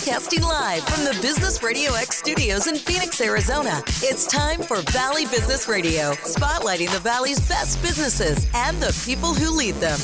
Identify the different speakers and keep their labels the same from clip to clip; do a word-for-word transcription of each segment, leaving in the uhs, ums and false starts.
Speaker 1: Broadcasting live from the Business Radio X studios in Phoenix, Arizona. It's time for Valley Business Radio, spotlighting the Valley's best businesses and the people who lead them.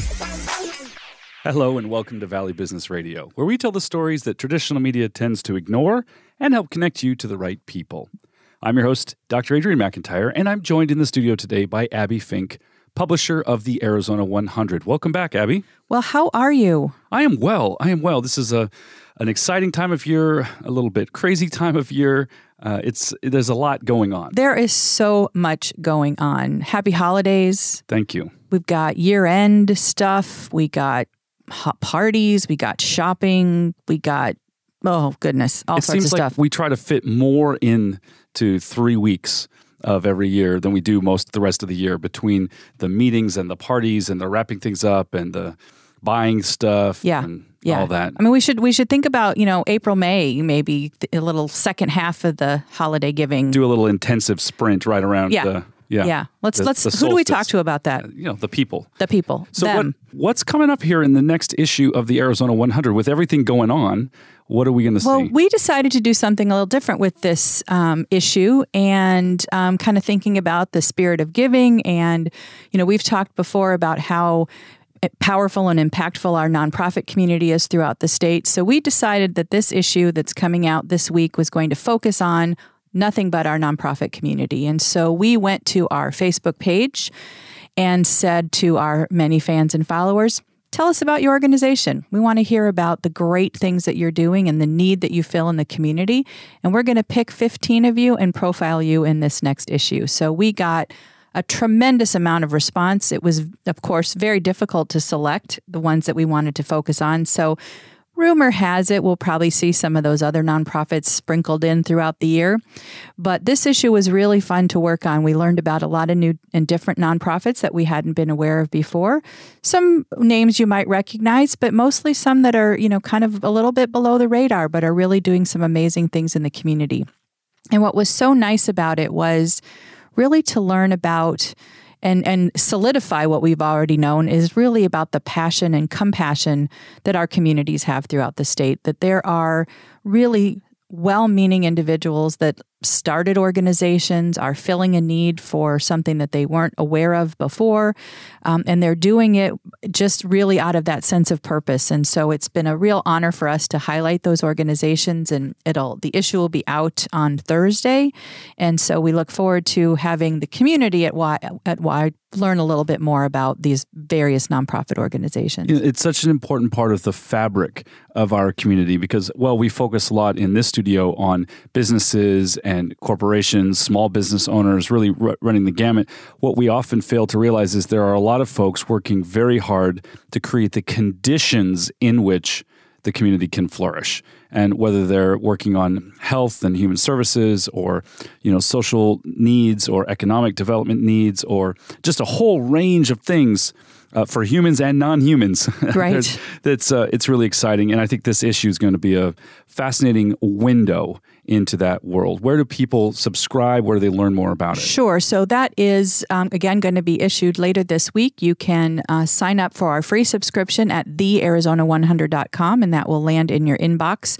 Speaker 2: Hello and welcome to Valley Business Radio, where we tell the stories that traditional media tends to ignore and help connect you to the right people. I'm your host, Doctor Adrian McIntyre, and I'm joined in the studio today by Abby Fink, publisher of the Arizona one hundred. Welcome back, Abby.
Speaker 3: Well, how are you?
Speaker 2: I am well. I am well. This is a an exciting time of year, a little bit crazy time of year. Uh, it's there's a lot going on.
Speaker 3: There is so much going on. Happy holidays.
Speaker 2: Thank you.
Speaker 3: We've got year-end stuff. We got hot parties. We got shopping. We got, oh, goodness, all
Speaker 2: it
Speaker 3: sorts of
Speaker 2: stuff. It seems like we try to fit more into three weeks of every year than we do most of the rest of the year, between the meetings and the parties and the wrapping things up and the buying stuff
Speaker 3: yeah.
Speaker 2: and
Speaker 3: yeah.
Speaker 2: all that.
Speaker 3: I mean, we should we should think about, you know, April, May, maybe a little second half of the holiday giving.
Speaker 2: Do a little intensive sprint right around
Speaker 3: yeah.
Speaker 2: the yeah.
Speaker 3: Yeah. Let's
Speaker 2: the,
Speaker 3: let's
Speaker 2: the
Speaker 3: who do we talk to about that?
Speaker 2: Uh, you know, the people.
Speaker 3: The people.
Speaker 2: So
Speaker 3: them.
Speaker 2: what what's coming up here in the next issue of the Arizona one hundred with everything going on? What are we going to
Speaker 3: well,
Speaker 2: see?
Speaker 3: Well, we decided to do something a little different with this um, issue and um, kind of thinking about the spirit of giving. And, you know, we've talked before about how powerful and impactful our nonprofit community is throughout the state. So we decided that this issue that's coming out this week was going to focus on nothing but our nonprofit community. And so we went to our Facebook page and said to our many fans and followers, tell us about your organization. We want to hear about the great things that you're doing and the need that you fill in the community. And we're going to pick fifteen of you and profile you in this next issue. So we got a tremendous amount of response. It was, of course, very difficult to select the ones that we wanted to focus on. So rumor has it we'll probably see some of those other nonprofits sprinkled in throughout the year. But this issue was really fun to work on. We learned about a lot of new and different nonprofits that we hadn't been aware of before. Some names you might recognize, but mostly some that are, you know, kind of a little bit below the radar, but are really doing some amazing things in the community. And what was so nice about it was really to learn about and and solidify what we've already known is really about the passion and compassion that our communities have throughout the state, that there are really well-meaning individuals that started organizations, are filling a need for something that they weren't aware of before, um, and they're doing it just really out of that sense of purpose. And so it's been a real honor for us to highlight those organizations, and it'll the issue will be out on Thursday. And so we look forward to having the community at Y at Y learn a little bit more about these various nonprofit organizations.
Speaker 2: It's such an important part of the fabric of our community because, well, we focus a lot in this studio on businesses and corporations, small business owners, really r- running the gamut. What we often fail to realize is there are a lot of folks working very hard to create the conditions in which the community can flourish. And whether they're working on health and human services or, you know, social needs or economic development needs or just a whole range of things uh, for humans and non-humans.
Speaker 3: Right.
Speaker 2: That's uh, it's really exciting. And I think this issue is going to be a fascinating window into that world. Where do people subscribe? Where do they learn more about it?
Speaker 3: Sure. So that is, um, again, going to be issued later this week. You can uh, sign up for our free subscription at the arizona one hundred dot com, and that will land in your inbox.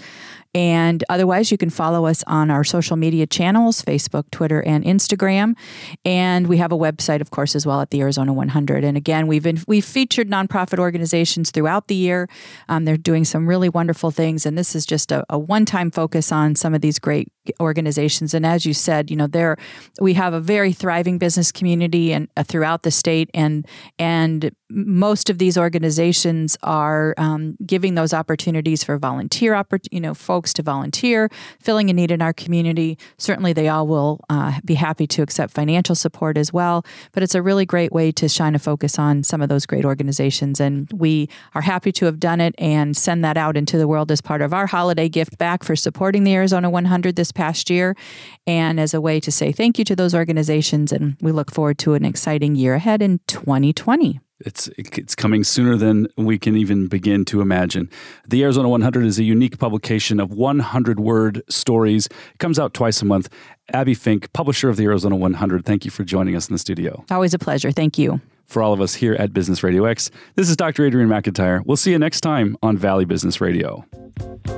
Speaker 3: And otherwise, you can follow us on our social media channels, Facebook, Twitter, and Instagram. And we have a website, of course, as well at the Arizona one hundred. And again, we've been, we've featured nonprofit organizations throughout the year. Um, they're doing some really wonderful things. And this is just a, a one-time focus on some of these great organizations. And as you said, you know, there we have a very thriving business community and uh, throughout the state, and and most of these organizations are um, giving those opportunities for volunteer, oppor- you know, folks to volunteer, filling a need in our community. Certainly, they all will uh, be happy to accept financial support as well. But it's a really great way to shine a focus on some of those great organizations, and we are happy to have done it and send that out into the world as part of our holiday gift back for supporting the Arizona one hundred this past year, and as a way to say thank you to those organizations. And we look forward to an exciting year ahead in twenty twenty.
Speaker 2: It's it's coming sooner than we can even begin to imagine. The Arizona one hundred is a unique publication of one hundred word stories. It comes out twice a month. Abby Fink, publisher of the Arizona one hundred, thank you for joining us in the studio.
Speaker 3: Always a pleasure. Thank you.
Speaker 2: For all of us here at Business Radio X, this is Doctor Adrian McIntyre. We'll see you next time on Valley Business Radio.